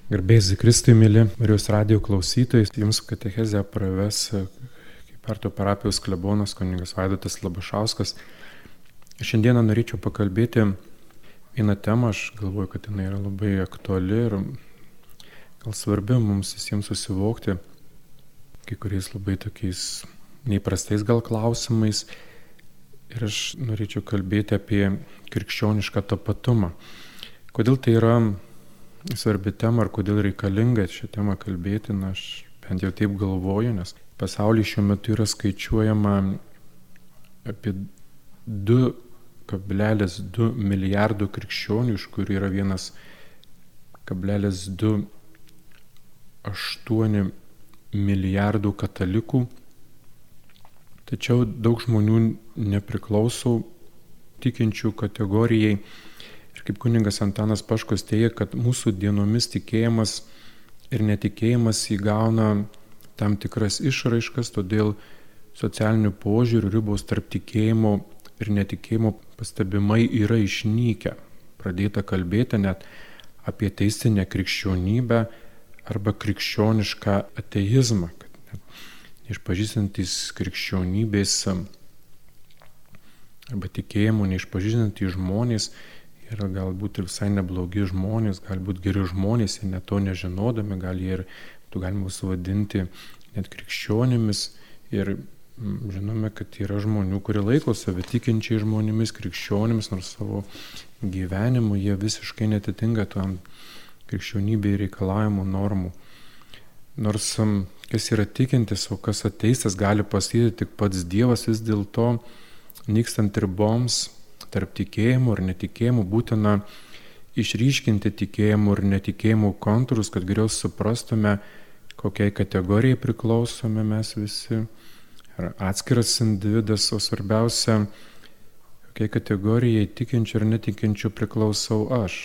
Garbės Kristui, mėly Marijos radijo klausytojai, jums katechezę praves Kybartų parapijos klebonas kunigas Vaidotas Labašauskas. Šiandieną norėčiau pakalbėti vieną temą, aš galvoju, kad jinai yra labai aktuali ir gal svarbi mums visiems susivokti kai kuriais labai tokiais neįprastais gal klausimais. Ir aš norėčiau kalbėti apie krikščionišką tapatumą. Kodėl tai yra svarbi tema ir kodėl reikalinga šią temą kalbėti, aš bent jau taip galvoju, nes pasaulyje šiuo metu yra skaičiuojama apie 2,2 milijardų krikščionių, iš kurių yra 1,28 milijardų katalikų. Tačiau daug žmonių nepriklauso tikinčių kategorijai. Ir kaip kunigas Antanas Paškus teigia, kad mūsų dienomis tikėjimas ir netikėjimas įgauna tam tikras išraiškas, todėl socialinių požiūrių ribos tarp tikėjimo ir netikėjimo pastebimai yra išnykę. Pradėta kalbėti net apie teistinę krikščionybę arba krikščionišką ateizmą, kad neišpažįstantys krikščionybės arba tikėjimo neišpažįstantys žmonės yra galbūt ir visai neblogi žmonės, galbūt geri žmonės, jie net to nežinodami, gal jie ir galima suvadinti net krikščionimis. Ir žinome, kad yra žmonių, kurie laiko save tikinčiai žmonėmis, krikščionimis, nors savo gyvenimu jie visiškai netitinka tam krikščionybei reikalavimų normų. Nors kas yra tikintis, o kas ateistas, gali pasakyti tik pats Dievas, vis dėlto nykstant riboms tarp tikėjimų ir netikėjimų būtina išryškinti tikėjimų ir netikėjimų kontūrus, kad geriau suprastume, kokiai kategorijai priklausome mes visi, ar atskiras individas, o svarbiausia, kokiai kategorijai tikinčių ir netikinčių priklausau aš.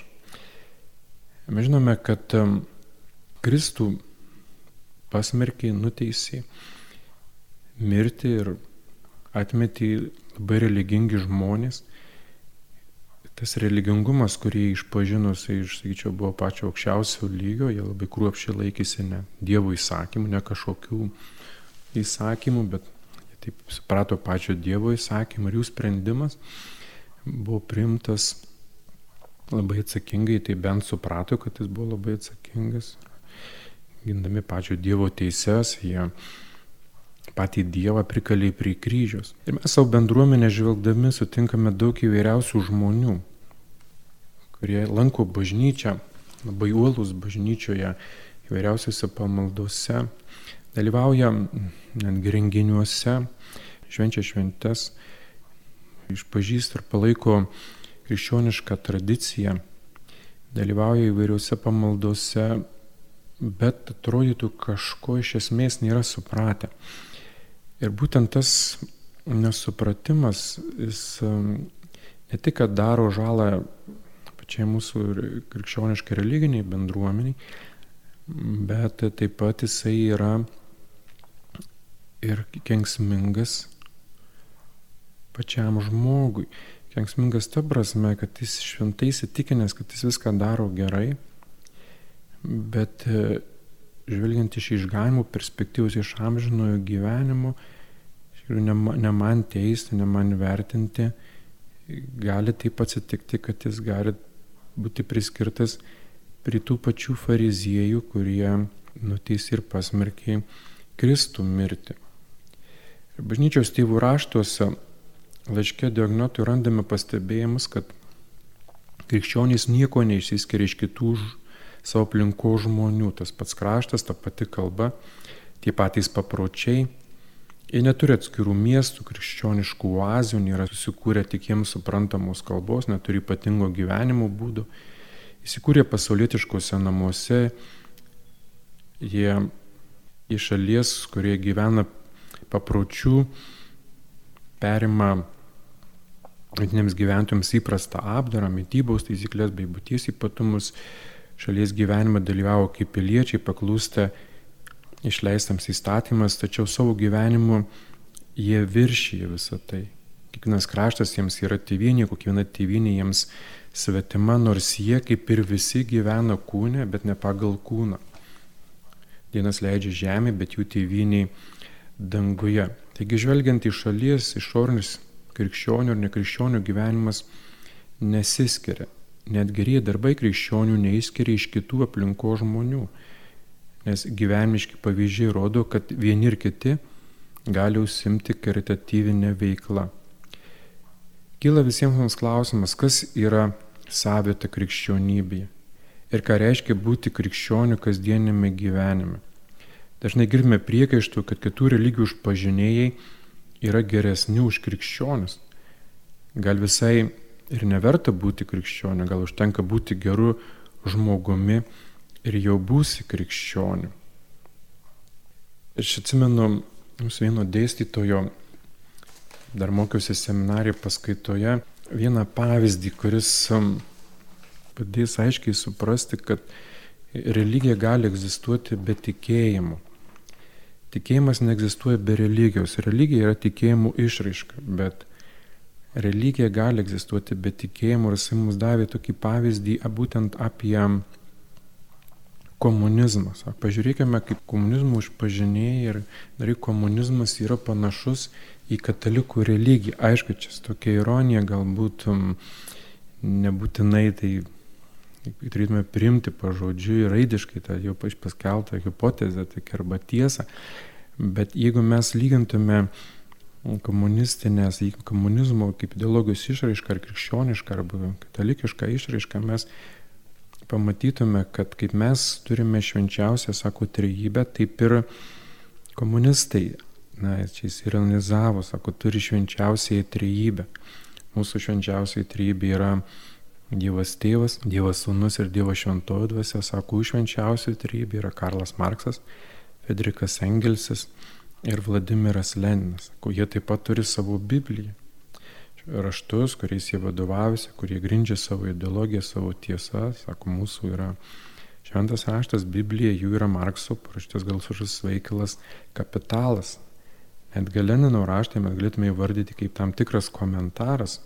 Mes žinome, kad Kristų pasmerkė, nuteisė mirti ir atmetė labai religingi žmonės. Tas religingumas, kurį išpažinus, sakyčiau, buvo pačio aukščiausio lygio, jie labai kruopščiai laikėsi ne Dievo įsakymų, ne kažkokių įsakymų, bet jie taip suprato pačio Dievo įsakymą ir jų sprendimas buvo priimtas labai atsakingai, tai bent suprato, kad jis buvo labai atsakingas. Gindami pačio Dievo teises, jie patį Dievą prikalė prie kryžiaus. Ir mes savo bendruomenę žvelgdami sutinkame daug įvairiausių žmonių, kurie lanko bažnyčią, labai uolūs bažnyčioje, įvairiausiose pamaldose, dalyvauja netgi renginiuose, švenčia šventes, išpažįsta ir palaiko krikščionišką tradiciją, dalyvauja įvairiuose pamaldose, bet atrodytų kažko iš esmės nėra supratę. Ir būtent tas nesupratimas, jis ne tik, kad daro žalą pačiai mūsų krikščioniškai religiniai bendruomeniai, bet taip pat jisai yra ir kenksmingas pačiam žmogui. Kenksmingas ta prasme, kad jis šventai įsitikinęs, kad jis viską daro gerai, bet žvelgiant iš išganimo perspektyvos, iš amžinojo gyvenimo, ne man teisti, ne man vertinti, gali taip atsitikti, kad jis gali būti priskirtas prie tų pačių fariziejų, kurie nuteisė ir pasmerkė Kristų mirti. Ir bažnyčios tėvų raštuose laiške Diognotui randame pastebėjimus, kad krikščionys nieko neišsiskiria iš kitų savo aplinkos žmonių, tas pats kraštas, ta pati kalba, tie patys papročiai. Jie neturi atskirų miestų, krikščioniškų oazių, nėra susikūrę tik jiems suprantamos kalbos, neturi ypatingo gyvenimo būdo. Įsikūrė pasaulietiškose namuose, jie iš šalies, kurie gyvena papročių, perima vietiniams gyventojams įprastą apdarą, mitybos taisyklės bei būties ypatumus, šalies gyvenimą dalyvavo kaip piliečiai, paklūsta išleistams įstatymas, tačiau savo gyvenimu jie viršyje visą tai. Kiekvienas kraštas jiems yra tėvynė, kiekviena tėvynė jiems svetima, nors jie kaip ir visi gyvena kūne, bet ne pagal kūną. Dienas leidžia žemė, bet jų tėvynė danguje. Taigi žvelgiant į šalies išorinis krikščionių ir nekrikščionių gyvenimas nesiskiria. Net gerieji darbai krikščionių neįskiria iš kitų aplinkos žmonių, nes gyvenimiški pavyzdžiai rodo, kad vieni ir kiti gali užsimti karitatyvinę veiklą. Kyla visiems mums klausimas, kas yra savita krikščionybėje ir ką reiškia būti krikščioniu kasdienėme gyvenime. Dažnai girdime priekaištų, kad kitų religijų išpažinėjai yra geresni už krikščionis. Gal visai ir neverta būti krikščioniu, gal užtenka būti geru žmogumi ir jau būsi krikščioniu. Aš atsimenu mūsų vieno dėstytojo, dar mokiausi seminarijoje paskaitoje, vieną pavyzdį, kuris padės aiškiai suprasti, kad religija gali egzistuoti be tikėjimo. Tikėjimas neegzistuoja be religijos. Religija yra tikėjimų išraiška, bet religija gali egzistuoti be tikėjimo ir jis mums davė tokį pavyzdį būtent apie komunizmą. Pažiūrėkime, kaip komunizmų išpažinėjai ir dar komunizmas yra panašus į katalikų religiją. Aišku, čia tokia ironija, galbūt nebūtinai tai turėtume priimti pažodžiui raidiškai tą jau paskeltą hipotezę, tai arba tiesą, bet jeigu mes lygintume komunizmo kaip ideologijos išraišką ar krikščionišką arba katalikišką išraišką, mes pamatytume, kad kaip mes turime švenčiausią, sako, trejybę, taip ir komunistai, čia įsironizavo, sako, turi švenčiausiąją trejybę. Mūsų švenčiausiai trejybė yra Dievas Tėvas, Dievas Sūnus ir Dievas Šventoji Dvasia, sako, švenčiausiai trejybė yra Karlas Marksas, Friedrichas Engelsas ir Vladimiras Leninas. Sako, jie taip pat turi savo Bibliją, raštus, kuriais jie vadovavosi, kurie grindžia savo ideologiją, savo tiesą. Sako, mūsų yra šventas raštas, Biblija, jų yra Markso parašytas garsusis veikalas Kapitalas. Net Lenino raštą mes galėtume įvardyti kaip tam tikras komentaras.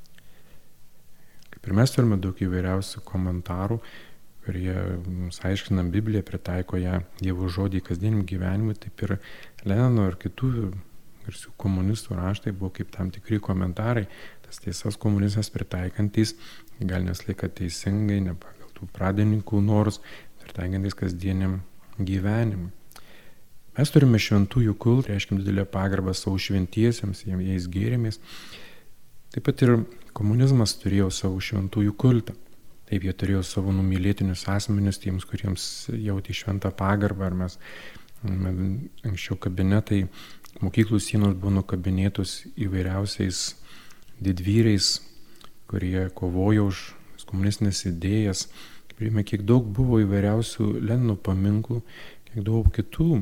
Kaip ir mes turime daug įvairiausių komentarų, kurie mums aiškina Bibliją, pritaiko ją Dievo žodį kasdieniam gyvenimui, taip ir Lenino ir kitų garsių komunistų raštai buvo kaip tam tikri komentarai, tas tiesas komunizmas pritaikantis, gal neslaika teisingai, ne pagal tų pradininkų norus, pritaikantis kasdieniam gyvenimui. Mes turime šventųjų kultą, reiškia didelę pagarbą savo šventiesiems, jais gėrimės. Taip pat ir komunizmas turėjo savo šventųjų kultą. Taip, jie turėjo savo numylėtinius asmenis, tiems, kuriems jautė šventą pagarbą. Ar mes anksčiau kabinetai, mokyklų sienos buvo nukabinėtos įvairiausiais didvyriais, kurie kovojo už komunistinės idėjas. Kiek daug buvo įvairiausių Lenino paminklų, kiek daug kitų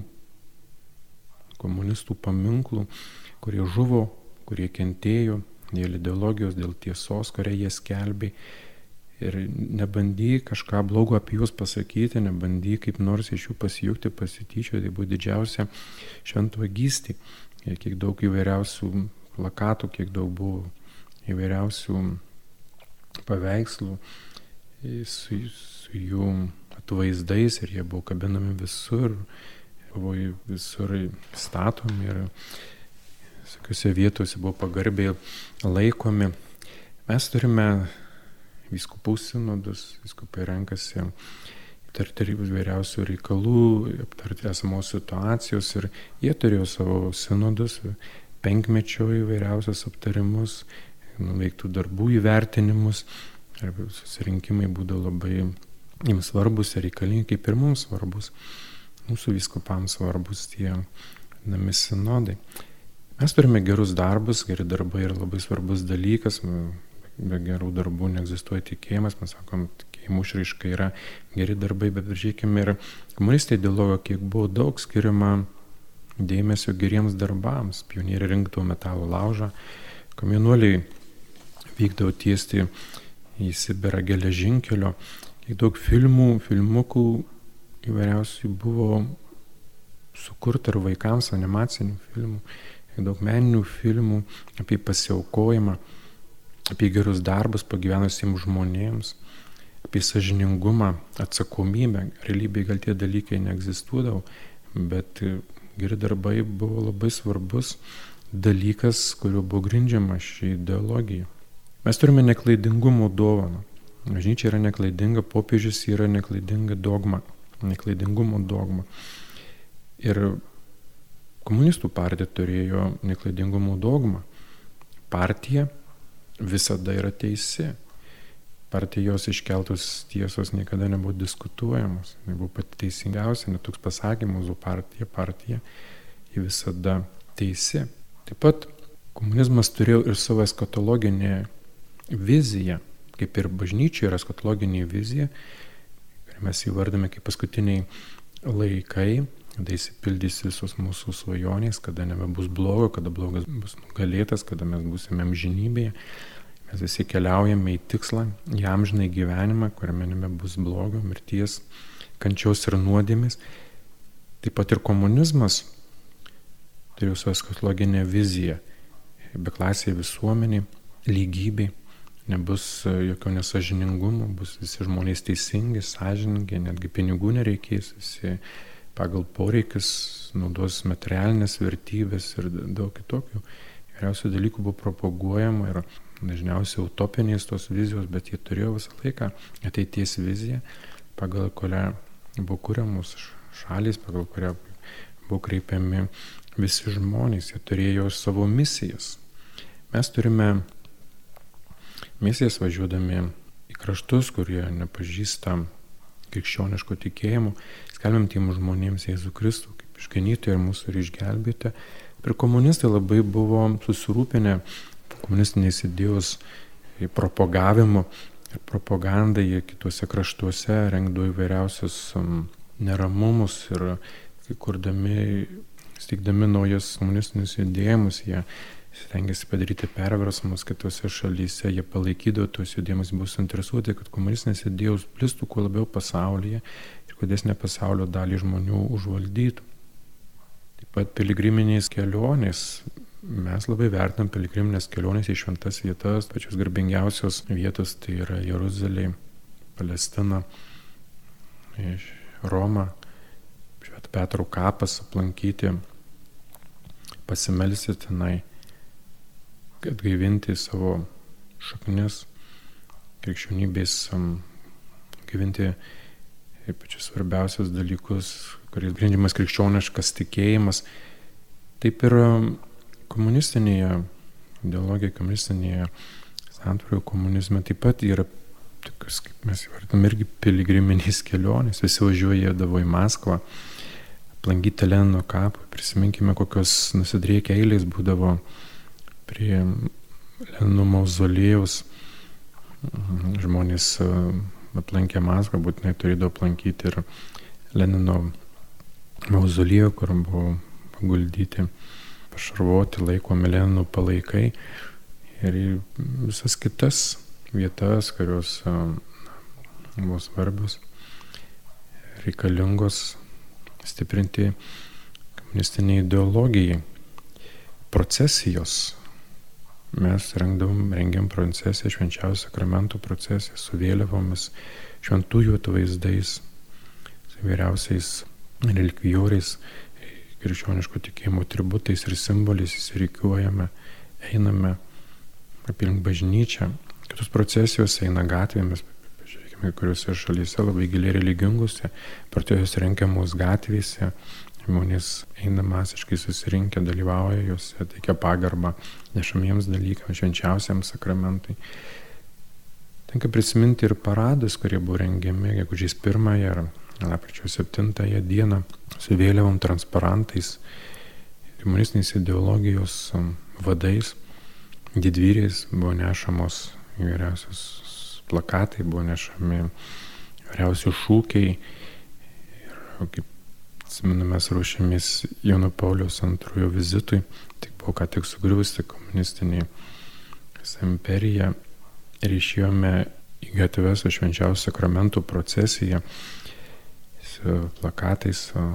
komunistų paminklų, kurie žuvo, kurie kentėjo dėl ideologijos, dėl tiesos, kurią jie skelbė. Ir nebandy kažką blogo apie juos pasakyti, nebandy kaip nors iš jų pasijuokti, pasityčioti, tai buvo didžiausia šventvagystė. Ir kiek daug įvairiausių plakatų, kiek daug buvo įvairiausių paveikslų su jų atvaizdais ir jie buvo kabinami visur, buvo visur statomi ir visokiose vietose buvo pagarbiai laikomi. Mes turime vyskupų sinodus, vyskupai renkasi aptarti įvairiausių reikalų, aptarti esamos situacijos ir jie turėjo savo sinodus, penkmečio įvairiausius aptarimus, nuveiktų darbų įvertinimus, arba susirinkimai būdavo labai jiems svarbus ir reikalingi, kaip ir mums svarbus, mūsų vyskupams svarbus tie nami sinodai. Mes turime gerus darbus, geri darbai yra labai svarbus dalykas, be gerų darbų neegzistuoja tikėjimas, mes sakom, tikėjimų išraiška yra geri darbai, bet žiūrėkime ir komunistai ideologija, kiek buvo daug skiriama dėmesio geriems darbams. Pionieriai rinkdavo metalo laužą, komjaunuoliai vykdavo tiesti į Sibirą geležinkelio, kiek daug filmukų įvairiausių buvo sukurta ir vaikams, animacinių filmų, kiek daug meninių filmų apie pasiaukojimą. apie gerus darbus pagyvenusiems žmonėms, apie sąžiningumą, atsakomybę. Realybėje gal tie dalykai neegzistuodavo, bet geri darbai buvo labai svarbus dalykas, kuriuo buvo grindžiama ši ideologija. Mes turime neklaidingumo dovaną. Bažnyčia yra neklaidinga, popiežius yra neklaidinga dogma, neklaidingumo dogma. Ir komunistų partija turėjo neklaidingumo dogmą. Partija visada yra teisi. Partijos iškeltos tiesos niekada nebuvo diskutuojamos. Nebuvo pati teisingiausia, net toks pasakymas, o partija, ji visada teisi. Taip pat komunizmas turėjo ir savo eskatologinę viziją, kaip ir bažnyčia yra eskatologinė vizija, ir mes įvardame kaip paskutiniai laikai, kada įsipildys visos mūsų svajonės, kada nebebus blogo, kada blogas bus nugalėtas, kada mes būsime amžinybėje. Mes visi keliaujame į tikslą, į amžinąjį gyvenimą, kuriame nebebus blogo, mirties, kančios ir nuodėmės. Taip pat ir komunizmas turėjo savo eskatologinę viziją, beklasėje visuomenė, lygybė. Nebus jokio nesąžiningumo, bus visi žmonės teisingi, sąžiningi, netgi pinigų nereikės, visi pagal poreikis naudos materialinės vertybės ir daug kitokių įvairiausių dalykų buvo propaguojama ir dažniausiai utopinės tos vizijos, bet jie turėjo visą laiką ateities viziją, pagal kurią buvo kuriamos šalys, pagal kurią buvo kreipiami visi žmonės, jie turėjo savo misijas. Mes turime misijas važiuodami į kraštus, kurie nepažįsta krikščioniško tikėjimo, skelbiam tiems žmonėms Jėzų Kristų kaip išganytoją ir mūsų ir išgelbėtoją. Ir komunistai labai buvo susirūpinę komunistinės idėjos propagavimu ir propagandai, jie kitose kraštuose rengdavo įvairiausius neramumus ir steigdami naujas komunistinius judėjimus, jie stengiasi padaryti perversmus kitose šalyse, jie palaikydavo tuos judėjimus, buvo suinteresuoti, kad komunistinės idėjos plistų kuo labiau pasaulyje ir kuo didesnę pasaulio dalį žmonių užvaldytų. Taip pat piligriminės kelionės. Mes labai vertinam piligriminės kelionės į šventas vietas, pačios garbingiausios vietos, tai yra Jeruzalė, Palestina, Roma, Švento Petro kapas aplankyti, pasimelsti tenai, atgaivinti savo šaknis, krikščionybės, atgaivinti pačius svarbiausius dalykus, kuriais grindžiamas krikščioniškas tikėjimas. Taip ir komunistinėje ideologija, komunistinėje santvarkoje, komunizme taip pat yra tokios, kaip mes įvardinam, irgi piligriminės kelionės. Visi važiuodavo į Maskvą, aplankyti Lenino kapą. Prisiminkime, kokios nusidriekę eilės būdavo prie Lenino mauzoliejaus. Žmonės aplankę Maskvą būtinai turėdavo aplankyti ir Lenino mauzoliejų, kur buvo paguldyti, pašarvoti, laikomi Lenino palaikai ir visas kitas vietas, kurios buvo svarbios, reikalingos stiprinti komunistiniai ideologijai. Procesijos. Mes rengiam procesiją, švenčiausio sakramento procesiją su vėliavomis, šventųjų atvaizdais, su įvairiausiais relikvijoriais, krikščioniško tikėjimo atributais ir simboliais įsirikiuojame, einame aplink bažnyčią. Kitos procesijos eina gatvėmis, pažiūrėkime, kuriuose šalyse labai giliai religingose, procesijos rengiamos gatvėse, žmonės eina masiškai susirinkę, dalyvauja juose, teikia pagarbą nešamiems dalykams, švenčiausiams sakramentui. Tenka prisiminti ir paradus, kurie buvo rengiami gegužės 1 ir lapkričio 7 dieną su vėliavom, transparantais, komunistinės ideologijos vadais, didvyriais buvo nešamos įvairiausios plakatai, buvo nešami įvairiausi šūkiai ir kaip atsimenu, mes ruošėmės Jono Pauliaus II vizitui, tik buvo ką tik sugriuvusi komunistinė imperija ir išėjome į gatves su švenčiausio sakramento procesija, su plakatais, su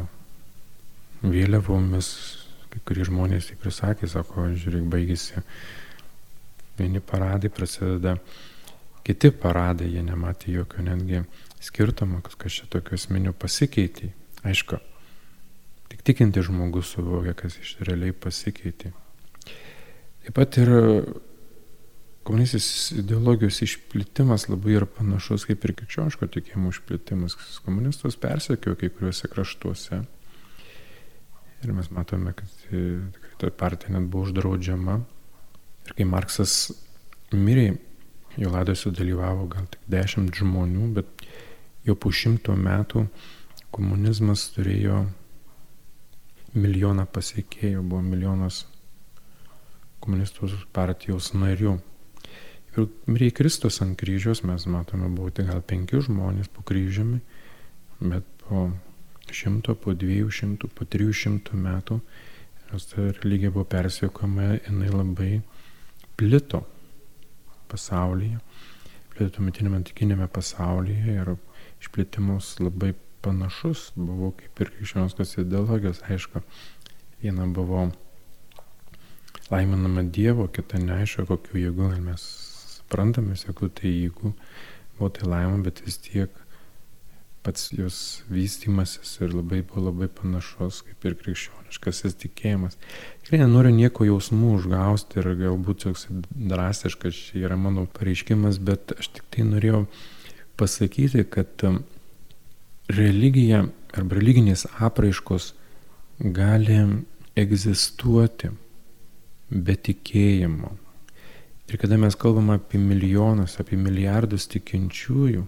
vėliavomis. Kai kurie žmonės taip prisakė, sako, žiūrėk, baigėsi vieni paradai, prasideda kiti paradai, jie nematė jokio netgi skirtumo, kas čia tokio esminio pasikeitė. Aišku, tik tikinti žmogus suvokia, kas iš realiai pasikeitė. Taip pat ir komunistinės ideologijos išplitimas labai yra panašus kaip ir krikščioniško tikėjimo išplitimas. Komunistus persekiojo kai kuriuose kraštuose. Ir mes matome, kad tikrai ta partija net buvo uždraudžiama. Ir kai Marksas mirė, jo laidotuvėse dalyvavo gal tik 10 žmonių, bet jau po 100 metų komunizmas turėjo 1 milijoną pasekėjų, buvo 1 milijonas komunistų partijos narių. Ir mirė Kristus ant kryžiaus, mes matome, buvo tik gal 5 žmonės po kryžiumi, bet po 100, po 200, po 300 metų, nes ta religija buvo persekiojama, jinai labai plito pasaulyje, plito tuometiniame antikinėme pasaulyje ir išplitimas labai panašus buvo kaip ir krikščioniškos ideologijos. Aišku, viena buvo laiminama Dievo, kita neaišku, kokių jėgų, mes suprantame, kokių tai jėgų buvo tai laimė, bet vis tiek pats jos vystymasis ir buvo labai panašus kaip ir krikščioniškasis tikėjimas. Tikrai nenoriu nieko jausmų užgausti ir galbūt toks drastiškas čia yra mano pareiškimas, bet aš tik tai norėjau pasakyti, kad religija arba religinės apraiškos gali egzistuoti be tikėjimo. Ir kada mes kalbame apie milijonus, apie milijardus tikinčiųjų,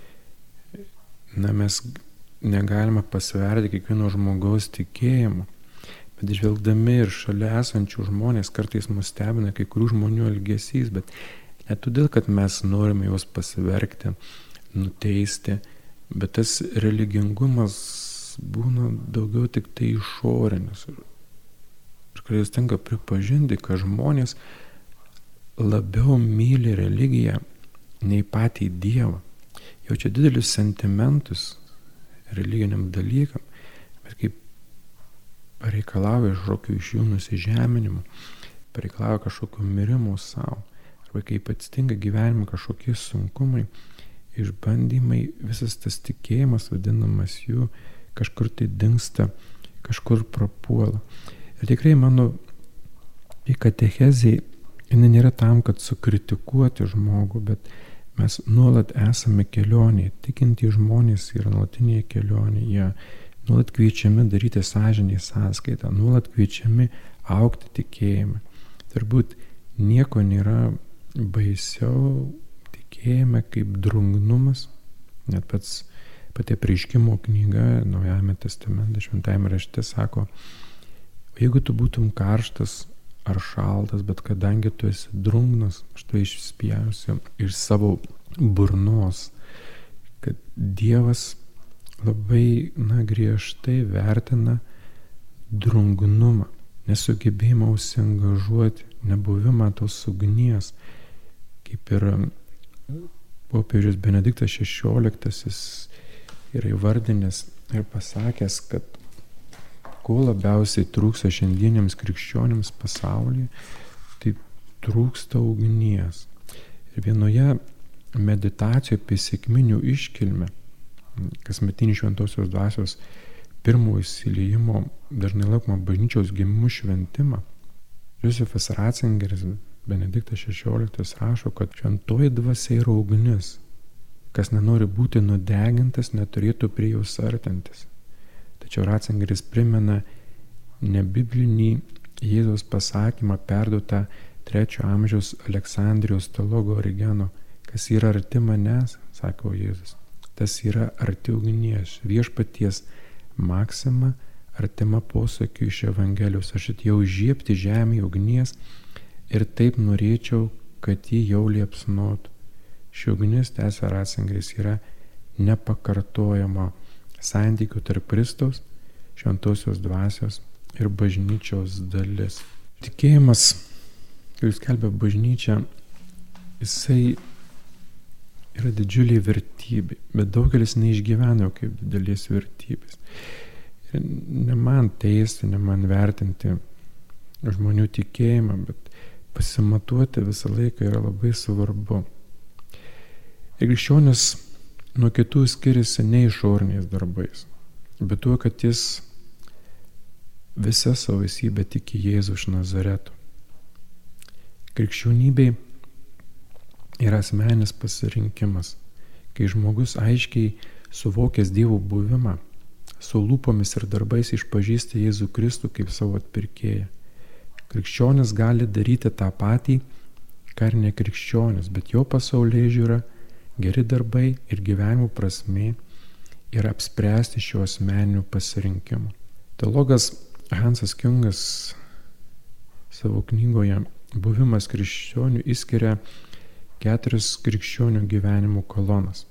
mes negalime pasverti kiekvieno žmogaus tikėjimo, bet žvelgdami ir šalia esančių žmonės kartais mus stebina kai kurių žmonių elgesys, bet ne todėl, kad mes norime juos pasverkti, nuteisti, bet tas religingumas būna daugiau tik tai išorinis. Ir kartais tenka pripažinti, kad žmonės labiau myli religiją nei patį Dievą. Jaučia didelius sentimentus religiniam dalykam, bet kaip pareikalauja kažkokių iš jų nusižeminimų, pareikalauja kažkokių mirimų savo, arba kaip atsitinka gyvenime kažkokie sunkumai, išbandymai, visas tas tikėjimas vadinamas jų kažkur tai dingsta, kažkur prapuola. Ir tikrai mano katechezė, jinai nėra tam, kad sukritikuoti žmogų, bet mes nuolat esame kelionėje. Tikintys žmonės yra nuolatinėje kelionėje. Jie nuolat kviečiami daryti sąžinę sąskaitą, nuolat kviečiami augti tikėjime. Turbūt nieko nėra baisiau tikėjime kaip drungnumas. Net pati Apreiškimo knyga Naujajame testamente, Šventajame rašte sako, jeigu tu būtum karštas ar šaltas, bet kadangi tu esi drungnas, aš tu išspjausiu iš savo burnos, kad Dievas labai griežtai vertina drungnumą, nesugebėjimą užsiangažuoti, nebuvimą tos ugnies, kaip ir popiežius Benediktas XVI yra įvardinęs ir pasakęs, kad ko labiausiai trūksta šiandieniams krikščionims pasaulyje, tai trūksta ugnies. Ir vienoje meditacijoje apie sekminių iškilmę, kasmetinį Šventosios dvasios pirmojo įsiliejimo, dažnai laikoma bažnyčios gimimų šventimą, Josefas Ratzingeris, Benediktas XVI rašo, kad šventoji dvasia yra ugnis. Kas nenori būti nudegintas, neturėtų prie jos artintis. Tačiau Ratzingeris primena nebiblinį Jėzaus pasakymą perduotą 3 amžiaus Aleksandrijos teologo Origeno, kas yra arti manęs, sako Jėzus, tas yra arti ugnies, viešpaties maksima, artima posakiu iš Evangelijos, aš atėjau žiebti žemėje ugnies ir taip norėčiau, kad ji jau liepsnotų. Ši ugnis, tęsia Ratzingeris, yra nepakartojama santykių tarp Kristaus, šventosios dvasios ir bažnyčios dalis. Tikėjimas, kuris skelbia bažnyčia, jisai yra didžiulė vertybė, bet daugelis neišgyvena jau kaip didelės vertybės. Ir ne man teisti, ne man vertinti žmonių tikėjimą, bet pasimatuoti visą laiką yra labai svarbu. Ir krikščionis nuo kitų skiriasi ne išoriniais darbais, bet tuo, kad jis visą savo esybę tiki Jėzų iš Nazareto. Krikščionybė yra asmeninis pasirinkimas, kai žmogus aiškiai suvokęs Dievo buvimą, su lūpomis ir darbais išpažįsta Jėzų Kristų kaip savo atpirkėją. Krikščionis gali daryti tą patį, ką ir nekrikščionis, bet jo pasaulėžiūra, geri darbai ir gyvenimo prasmė yra apspręsti šio asmeninių pasirinkimų. Teologas Hansas Kiungas savo knygoje Buvimas krikščionių išskiria 4 krikščionių gyvenimų kolonas.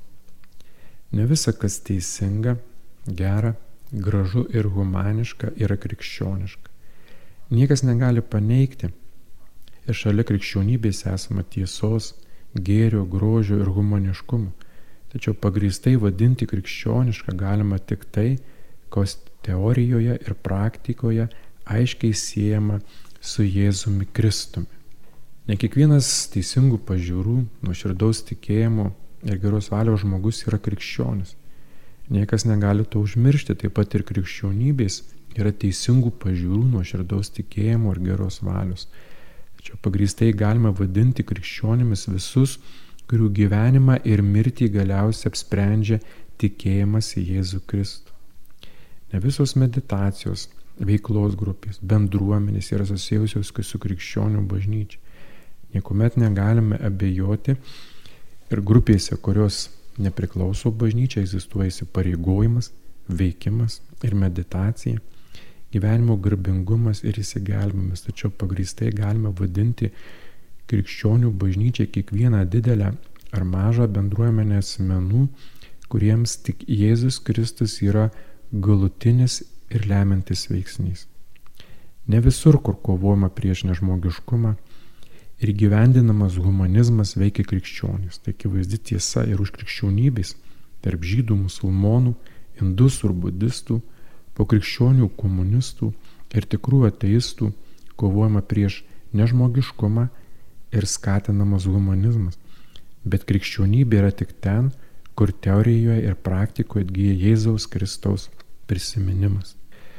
Ne visa, kas teisinga, gera, gražu ir humaniška, yra krikščioniška. Niekas negali paneigti ir šalia krikščionybės esama tiesos, gėrio, grožio ir humaniškumo. Tačiau pagrįstai vadinti krikščionišką galima tik tai, kas teorijoje ir praktikoje aiškiai siejama su Jėzumi Kristumi. Ne kiekvienas teisingų pažiūrų, nuoširdaus tikėjimo ir geros valios žmogus yra krikščionis. Niekas negali to užmiršti, taip pat ir krikščionybės yra teisingų pažiūrų, nuoširdaus tikėjimo ir geros valios. Tačiau pagrįstai galima vadinti krikščionimis visus, kurių gyvenimą ir mirtį galiausiai apsprendžia tikėjimas į Jėzų Kristų. Ne visos meditacijos, veiklos grupės, bendruomenės yra susijusios su krikščionių bažnyčia. Niekuomet negalime abejoti ir grupėse, kurios nepriklauso bažnyčia, egzistuoja įsipareigojimas, veikimas ir meditacija, gyvenimo garbingumas ir įsigelbimas. Tačiau pagrįstai galime vadinti krikščionių bažnyčią kiekvieną didelę ar mažą bendruomenę asmenų, kuriems tik Jėzus Kristus yra galutinis ir lemiantis veiksnys. Ne visur, kur kovojama prieš nežmogiškumą ir gyvendinamas humanizmas veikia krikščionys. Tai akivaizdi tiesa ir už krikščionybės tarp žydų, musulmonų, indusų ir budistų, po krikščionių komunistų ir tikrų ateistų kovojama prieš nežmogiškumą ir skatinamas humanizmas. Bet krikščionybė yra tik ten, kur teorijoje ir praktikoje atgyja Jėzaus Kristaus prisiminimas.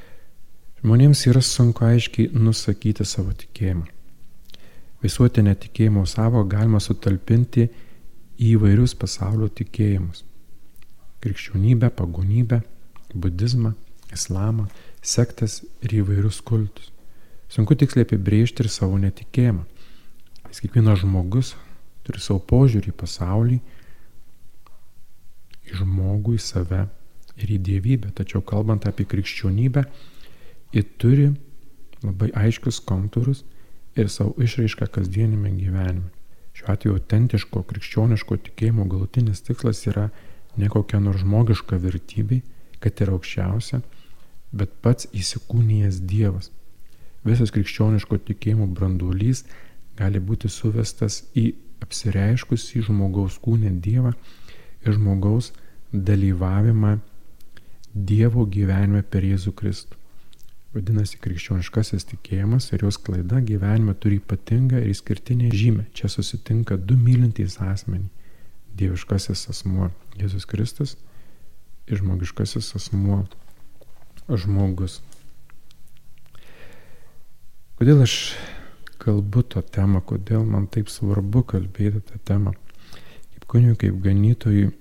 Žmonėms yra sunku aiškiai nusakyti savo tikėjimą. Visuotinę tikėjimo savoką galima sutalpinti į įvairius pasaulio tikėjimus. Krikščionybę, pagonybę, budizmą, islamą, sektas ir įvairius kultus. Sunku tiksliai apibrėžti ir savo netikėjimą. Nes kiekvienas žmogus turi savo požiūrį į pasaulį, į žmogų, į save ir į dievybę. Tačiau kalbant apie krikščionybę, ji turi labai aiškius kontūrus ir savo išraišką kasdienime gyvenime. Šiuo atveju autentiško krikščioniško tikėjimo galutinis tikslas yra ne kokia nors žmogiška vertybė, kad yra aukščiausia, bet pats įsikūnijęs Dievas. Visas krikščioniško tikėjimo branduolys gali būti suvestas į apsireiškusį žmogaus kūne Dievą ir žmogaus dalyvavimą Dievo gyvenime per Jėzų Kristų. Vadinasi, krikščioniškasis tikėjimas ir jos klaida gyvenime turi ypatingą ir išskirtinę žymę. Čia susitinka du mylintys asmenys. Dieviškasis asmuo Jėzus Kristus ir žmogiškasis asmuo žmogus. Kodėl aš kalbu tą temą, kodėl man taip svarbu kalbėti tą temą? Kaip kunigui, kaip ganytojui,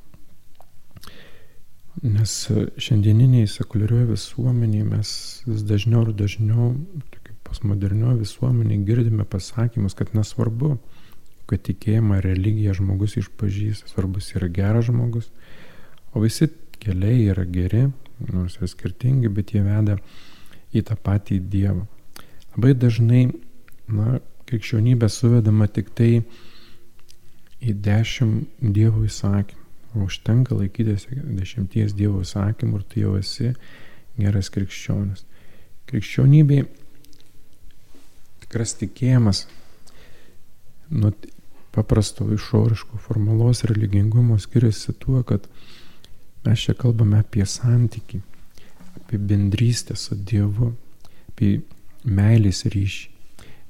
nes šiandieniniai sekuliarioje visuomenėje mes vis dažniau ir dažniau, postmodernioje visuomenėje girdime pasakymus, kad nesvarbu, kad tikėjimą, religiją žmogus išpažįsta, svarbus yra geras žmogus, o visi keliai yra geri, nors yra skirtingi, bet jie veda į tą patį Dievą. Labai dažnai, krikščionybė suvedama tik tai į 10 Dievo įsakymų. Užtenka laikytis 10 Dievo įsakymų ir tu jau esi geras krikščionis. Krikščionybė, tikras tikėjimas nuo paprasto išoriško formalaus religingumo skiriasi tuo, kad mes čia kalbame apie santykį, apie bendrystę su Dievu, apie meilės ryšį.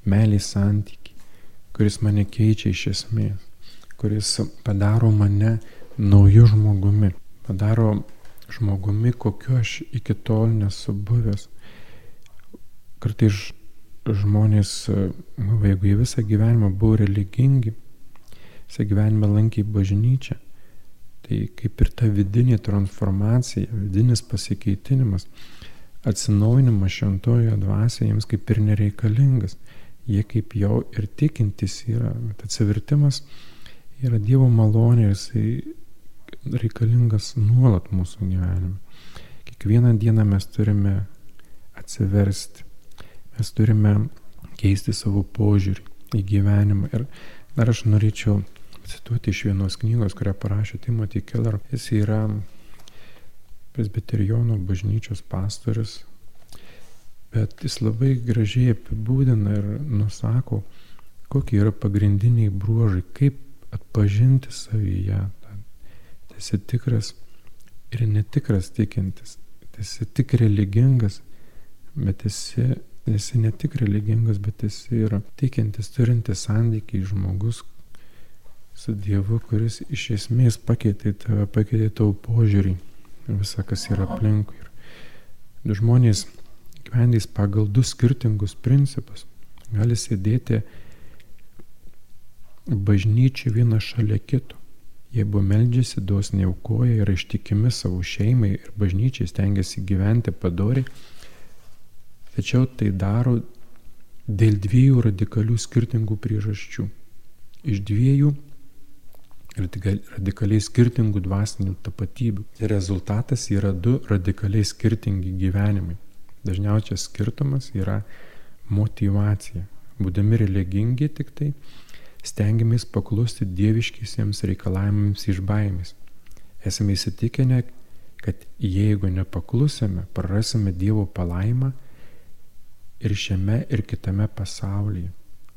meilės santykį, kuris mane keičia iš esmės, kuris padaro mane nauju žmogumi, padaro žmogumi, kokiu aš iki tol nesu buvęs. Kartais žmonės, jeigu jie visą gyvenimą buvo religingi, visą gyvenimą lankė į bažnyčią, tai kaip ir ta vidinė transformacija, vidinis pasikeitinimas, atsinaujinimas šventojoje dvasioje jiems kaip ir nereikalingas. Jie kaip jau ir tikintis yra, bet atsivertimas yra Dievo malonė ir jisai reikalingas nuolat mūsų gyvenime. Kiekvieną dieną mes turime atsiversti, mes turime keisti savo požiūrį į gyvenimą. Ir dar aš norėčiau cituoti iš vienos knygos, kurią parašė Timothy Keller. Jis yra Presbiterionų bažnyčios pastorius, bet jis labai gražiai apibūdina ir nusako, kokie yra pagrindiniai bruožai, kaip atpažinti savyje. Tai esi tikras ir netikras tikintis. Tai esi tik religingas, bet esi ne tik religingas, bet esi yra tikintis, turintis santykį žmogus su Dievu, kuris iš esmės pakeitė tave, pakeitė tavo požiūrį, visą, kas yra aplinkui. Ir žmonės gyvendys pagal du skirtingus principus. Gali sėdėti bažnyčiai vieną šalia kito. Jie buvo meldžiasi, dosniai aukoja, yra ištikimi savo šeimai ir bažnyčiai stengiasi gyventi padoriai. Tačiau tai daro dėl dviejų radikalių skirtingų priežasčių. Iš dviejų radikaliai skirtingų dvasinių tapatybių. Rezultatas yra du radikaliai skirtingi gyvenimai. Dažniausias skirtumas yra motyvacija. Būdami religingi tik tai, stengiamės paklusti dieviškiesiems reikalavimams iš baimės. Esame įsitikinę, kad jeigu nepaklusime, prarasime Dievo palaimą ir šiame ir kitame pasaulyje.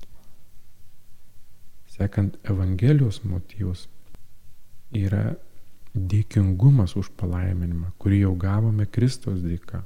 Sekant Evangelijos motyvus, yra dėkingumas už palaiminimą, kurį jau gavome Kristaus dėka.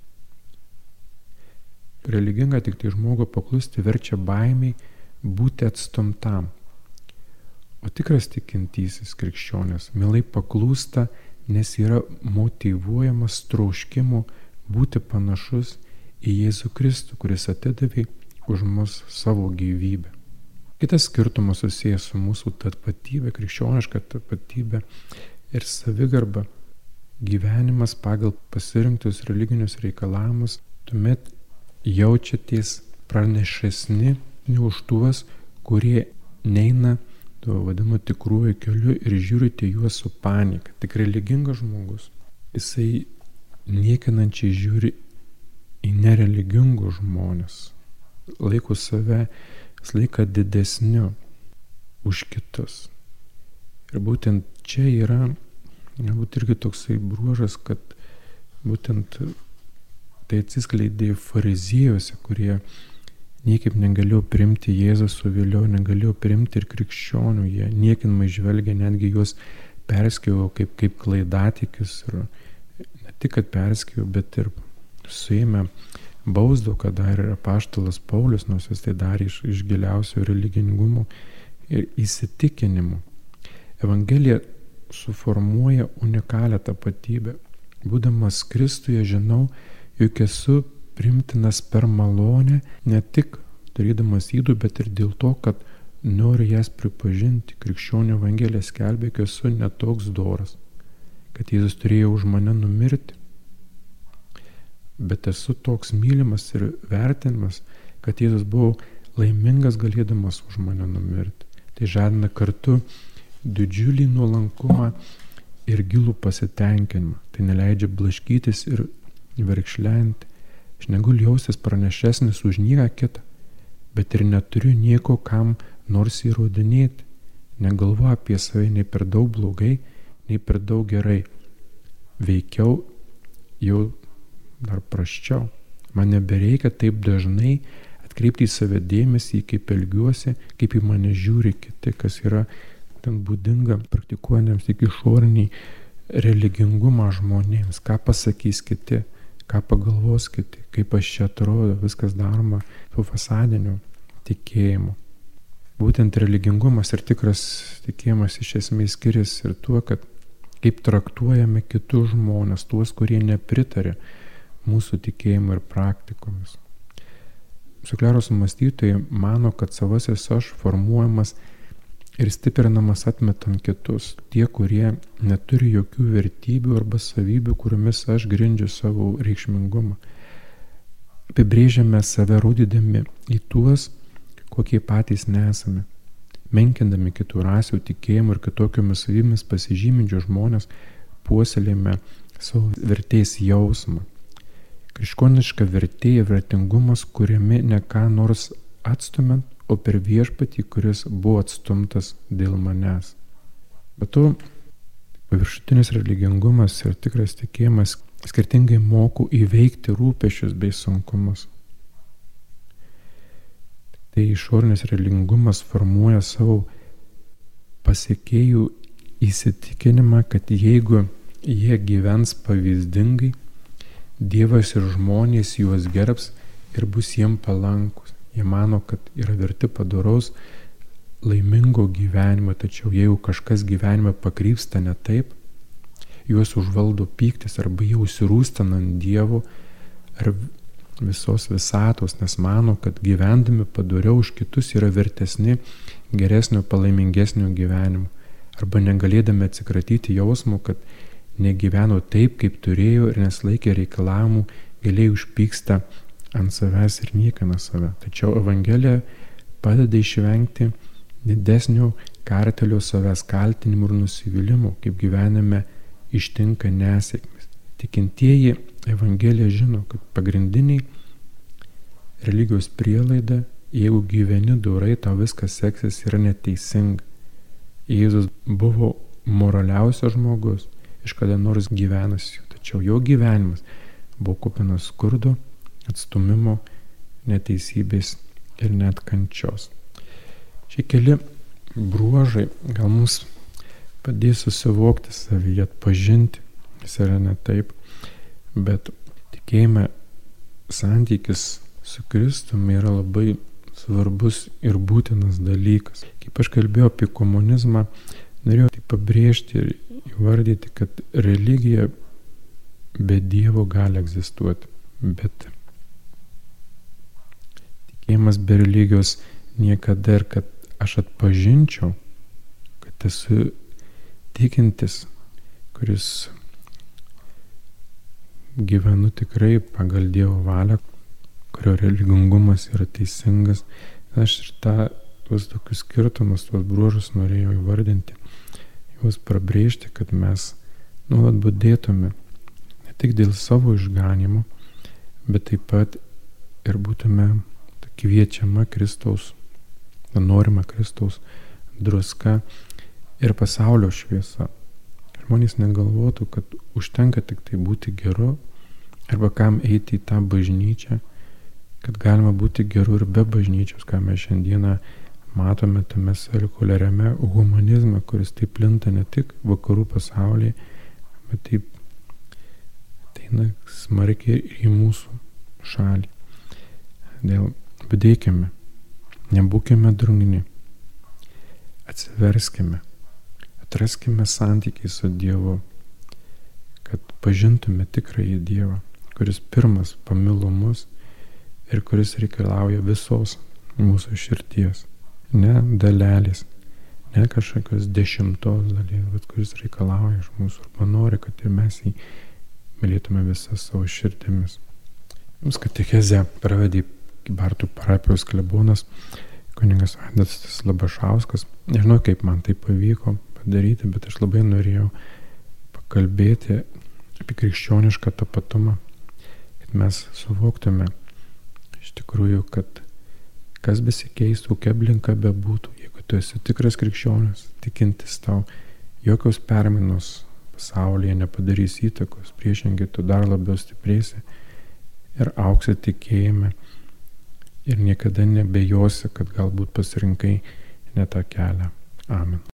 Religinga tik tai žmogų paklusti verčia baimiai būti atstumtam. O tikras tikintysis krikščionis mielai paklūsta, nes yra motyvuojamas troškimu būti panašus į Jėzų Kristų, kuris atidavė už mus savo gyvybę. Kitas skirtumas susijęs su mūsų tapatybė, krikščioniška tapatybė ir savigarba. Gyvenimas pagal pasirinktus religinius reikalavimus, tuomet jaučiatės pranašesni už tuos, kurie neina tuo vadinamu tikruoju keliu ir žiūrite juos su panika. Tik religingas žmogus, jisai niekinančiai žiūri į nereligingus žmonės, laiko save laiką didesniu už kitus. Ir būtent čia yra galbūt irgi toksai bruožas, kad būtent tai atsiskleidė fariziejose, kurie niekaip negalėjo priimti Jėzus, o vėliau negalėjo priimti ir krikščionių. Jie niekinamai žvelgia, netgi juos perskėjo kaip klaidatikius. Ir ne tik, kad perskėjo, bet ir suėmė bausdavo, ką darė ir apaštalas Paulius, nors jis tai darė iš giliausio religingumo ir įsitikinimų. Evangelija suformuoja unikalią tapatybę. Būdamas Kristuje žinau, jog esu priimtinas per malonę, ne tik turėdamas ydų, bet ir dėl to, kad noriu jas pripažinti. Krikščionių Evangelija skelbia, kad esu netoks doras, kad Jėzus turėjo už mane numirti. Bet esu toks mylimas ir vertinimas, kad Jėzus buvo laimingas galėdamas už mane numirti. Tai žadina kartu didžiulį nuolankumą ir gilų pasitenkinimą. Tai neleidžia blaškytis ir verkšlenti. Aš negaliu jaustis pranašesnis už nieką kitą, bet ir neturiu nieko kam nors įrodinėti. Negalvoju apie save nei per daug blogai, nei per daug gerai. Veikiau jau dar prasčiau. Man nebereikia taip dažnai atkreipti į save dėmesį, kaip elgiuosi, kaip į mane žiūri kiti, kas yra ten būdinga praktikuojantiems tik išoriniai religingumą žmonėms. Ką pasakys kiti, ką pagalvos kiti, kaip aš čia atrodo, viskas daroma su fasadiniu tikėjimu. Būtent religingumas ir tikras tikėjimas iš esmės skiriasi ir tuo, kad kaip traktuojame kitus žmonės, tuos, kurie nepritarė mūsų tikėjimu ir praktikomis. Sekuliarūs mąstytojai mano, kad savasis aš formuojamas ir stiprinamas atmetant kitus, tie, kurie neturi jokių vertybių arba savybių, kuriomis aš grindžiu savo reikšmingumą. Apibrėžiame save rodydami į tuos, kokie patys nesame. Menkindami kitų rasių tikėjimų ir kitokiomis savybėmis pasižyminčių žmonės puoselėjame savo vertės jausmą. Krikščioniška vertė ir vertingumas kuriami ne ką nors atstumiant, o per viešpatį, kuris buvo atstumtas dėl manęs. Bet to paviršutinis religingumas ir tikras tikėjimas skirtingai moko įveikti rūpesčius bei sunkumus. Tai išorinis religingumas formuoja savo pasekėjų įsitikinimą, kad jeigu jie gyvens pavyzdingai, Dievas ir žmonės juos gerbs ir bus jiem palankus. Jie mano, kad yra verti padoraus, laimingo gyvenimo, tačiau jeigu kažkas gyvenime pakrypsta ne taip, juos užvaldo pyktis arba jie užsirūstina ant Dievo ar visos visatos, nes mano, kad gyvendami padoriau už kitus yra vertesni geresnio, palaimingesnio gyvenimo. Arba negalėdami atsikratyti jausmo, kad negyveno taip, kaip turėjo ir neslaikė reikalavimų, giliai užpyksta ant savęs ir niekina save. Tačiau Evangelija padeda išvengti didesnio kartelio savęs kaltinimų ir nusivylimų, kaip gyvenime ištinka nesėkmės. Tikintieji Evangelija žino, kad pagrindiniai religijos prielaida, jeigu gyveni dorai, tau viskas seksis, yra neteisinga. Jėzus buvo moraliausias žmogus iš kada nors gyvenusių, tačiau jo gyvenimas buvo kupinas skurdo, atstumimo, neteisybės ir net kančios. Šie keli bruožai gal mums padės susivokti savyje, atpažinti, jis yra ne taip, bet tikėjime santykis su Kristumi yra labai svarbus ir būtinas dalykas. Kaip aš kalbėjau apie komunizmą, norėjau tai pabrėžti ir įvardyti, kad religija be Dievo gali egzistuoti, bet tikėjimas be religijos niekada, ir kad aš atpažinčiau, kad esu tikintis, kuris gyvenu tikrai pagal Dievo valią, kurio religingumas yra teisingas. Aš ir tuos tokius skirtumus, tuos bruožus norėjau įvardinti, juos prabrėžti, kad mes nuolat budėtume ne tik dėl savo išganimo, bet taip pat ir būtume kviečiama Kristaus, norima Kristaus druska ir pasaulio šviesa. Žmonės negalvotų, kad užtenka tik tai būti geru, arba kam eiti į tą bažnyčią, kad galima būti geru ir be bažnyčios, ką mes šiandieną matome tame sekuliariame humanizme, kuris taip plinta ne tik vakarų pasaulyje, bet taip ateina smarkiai ir į mūsų šalį. Budėkime, nebūkime drungni, atsiverskime, atraskime santykiai su Dievu, kad pažintume tikrąjį Dievą, kuris pirmas pamilo mus ir kuris reikalauja visos mūsų širdies. Ne dalelės, ne kažkokios 10 dalies, bet kuris reikalauja iš mūsų arba nori, kad ir mes jį mylėtume visas savo širdimis. Jums katechezę pravedė Kybartų parapijos klebonas kunigas Vaidotas Labašauskas. Nežinau, kaip man tai pavyko padaryti, bet aš labai norėjau pakalbėti apie krikščionišką tapatumą, kad mes suvoktume iš tikrųjų, kad kas besikeistų, kokia aplinka bebūtų, jeigu tu esi tikras krikščionis, tikintis, tau jokios permainos pasaulyje nepadarys įtakos, priešingai tu dar labiau stiprėsi ir auksi tikėjime ir niekada nebejosi, kad galbūt pasirinkai ne tą kelią. Amen.